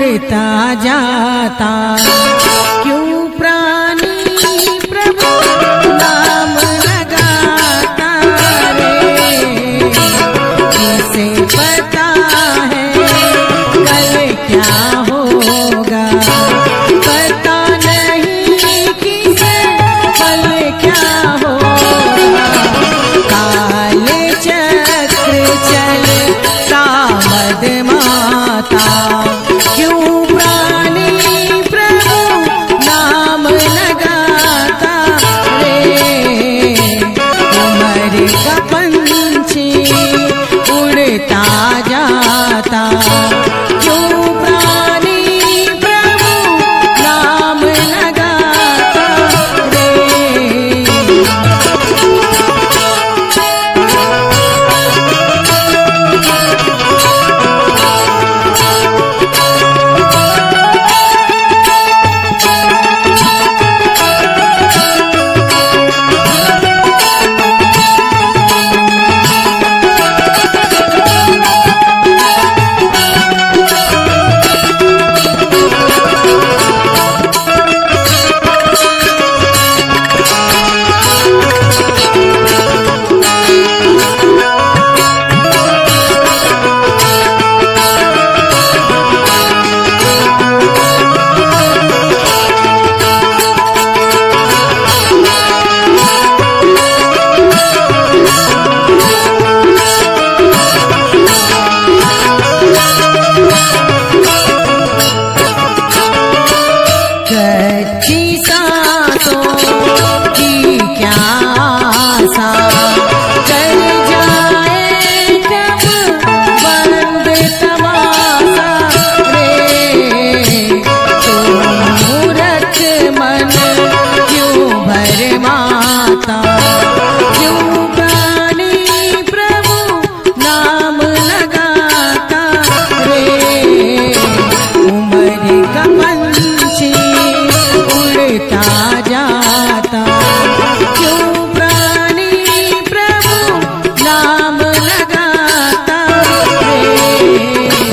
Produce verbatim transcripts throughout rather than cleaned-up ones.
उड़ता जाता। क्यों प्राणी प्रभु नाम लगाता रे, किसे पता है कल क्या होगा, पता नहीं किसे कल क्या होगा। काले चक्र चलता मदमाता, क्यों प्राणी प्रभु नाम लगाता रे, उमर का पंछी उड़ता जाता। क्यों प्राणी प्रभु नाम लगाता रे। कच्ची सांसों की क्या आशा, कर जाए कब बंद तमाशा रे। तुम मूर्ख मन क्यों भरमाता, क्यों प्राणी प्रभु नाम लगाता रे। उमर का पंछी उड़ता जाता, क्यों प्राणी प्रभु नाम लगाता रे।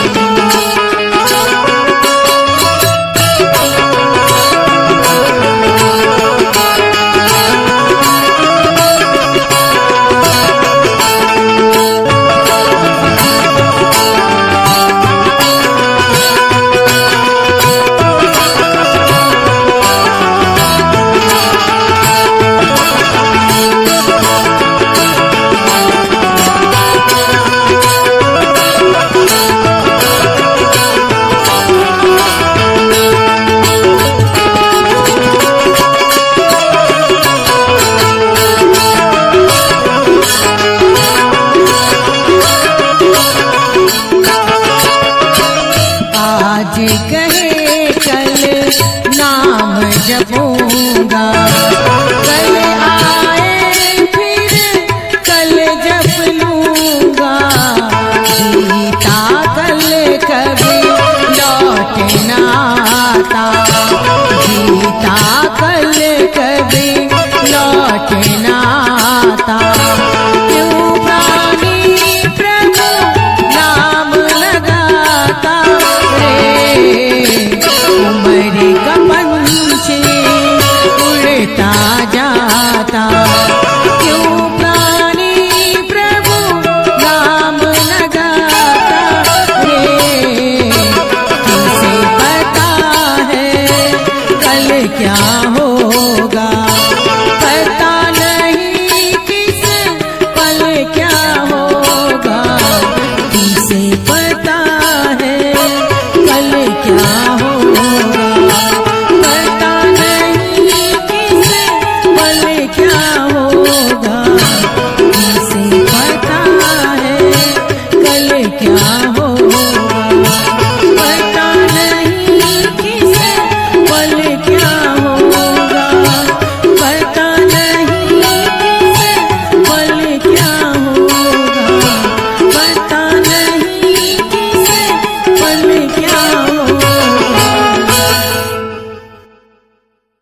आज कहे कल नाम जपूंगा, कल आए फिर कल जप लूंगा। जीता कल कभी लौट ना आता, जीता कल कभी लौट ना आता। क्यों प्राणी प्रभु नाम लगाता रे, उमर का पंछी उड़ता जाता। क्यों प्राणी प्रभु नाम लगाता रे, किसे पता है कल क्या होगा, पता नहीं किस पल क्या होगा। किसे पता है कल क्या